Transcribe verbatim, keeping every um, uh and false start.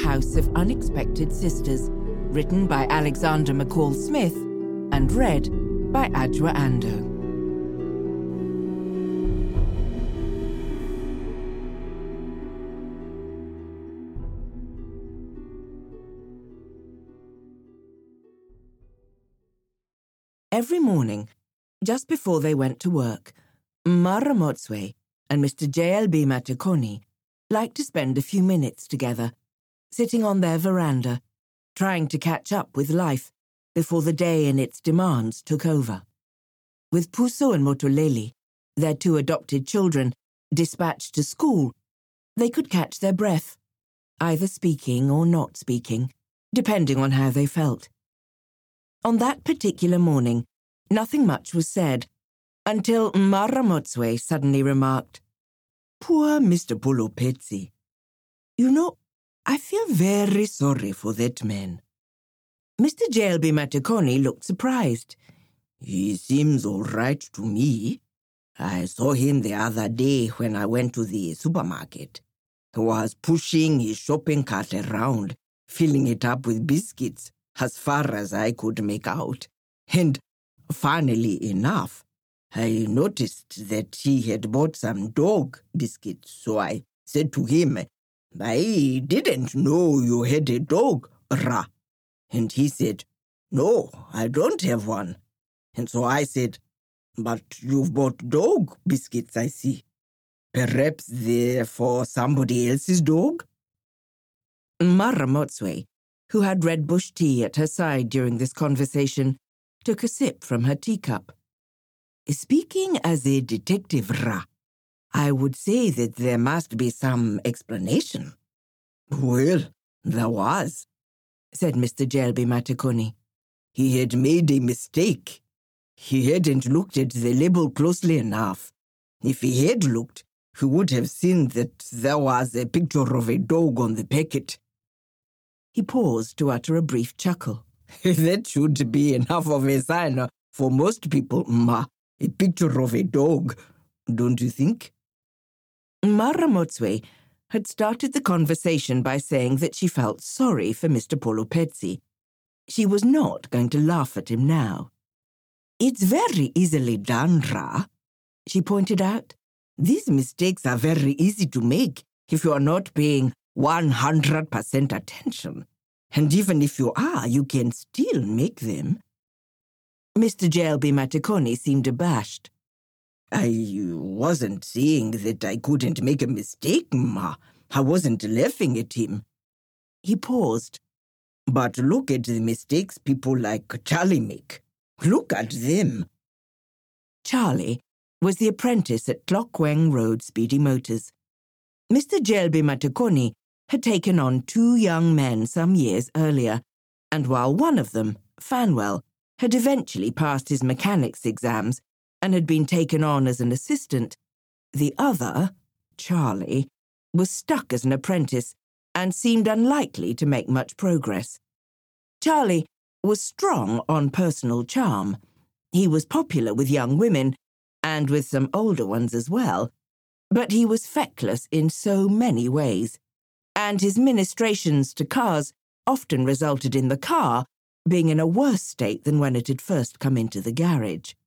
House of Unexpected Sisters, written by Alexander McCall Smith and read by Adjoa Andoh. Every morning, just before they went to work, Mara Motswe and Mister J L B Matekoni liked to spend a few minutes together, sitting on their veranda, trying to catch up with life before the day and its demands took over. With Puso and Motoleli, their two adopted children, dispatched to school, they could catch their breath, either speaking or not speaking, depending on how they felt. On that particular morning, nothing much was said, until Mara Motswe suddenly remarked, "Poor Mister Polopetsi. You know, I feel very sorry for that man." Mister J L B Matekoni looked surprised. "He seems all right to me. I saw him the other day when I went to the supermarket. He was pushing his shopping cart around, filling it up with biscuits, as far as I could make out. And, funnily enough, I noticed that he had bought some dog biscuits, so I said to him, 'I didn't know you had a dog, Ra.' And he said, 'No, I don't have one.' And so I said, 'But you've bought dog biscuits, I see. Perhaps they're for somebody else's dog?'" Mara Motswe, who had red bush tea at her side during this conversation, took a sip from her teacup. "Speaking as a detective, Ra, I would say that there must be some explanation." "Well, there was," said Mister J L B Matekoni. "He had made a mistake. He hadn't looked at the label closely enough. If he had looked, he would have seen that there was a picture of a dog on the packet." He paused to utter a brief chuckle. "That should be enough of a sign for most people, Ma. A picture of a dog, don't you think?" Mara Motswe had started the conversation by saying that she felt sorry for Mister Polopetsi. She was not going to laugh at him now. "It's very easily done, Ra," she pointed out. "These mistakes are very easy to make if you are not paying one hundred percent attention. And even if you are, you can still make them." Mister J L B Matekoni seemed abashed. "I wasn't saying that I couldn't make a mistake, Ma. I wasn't laughing at him." He paused. "But look at the mistakes people like Charlie make. Look at them." Charlie was the apprentice at Clockweng Road Speedy Motors. Mister J L B Matekoni had taken on two young men some years earlier, and while one of them, Fanwell, had eventually passed his mechanics exams and had been taken on as an assistant, the other, Charlie, was stuck as an apprentice and seemed unlikely to make much progress. Charlie was strong on personal charm. He was popular with young women, and with some older ones as well, but he was feckless in so many ways, and his ministrations to cars often resulted in the car being in a worse state than when it had first come into the garage.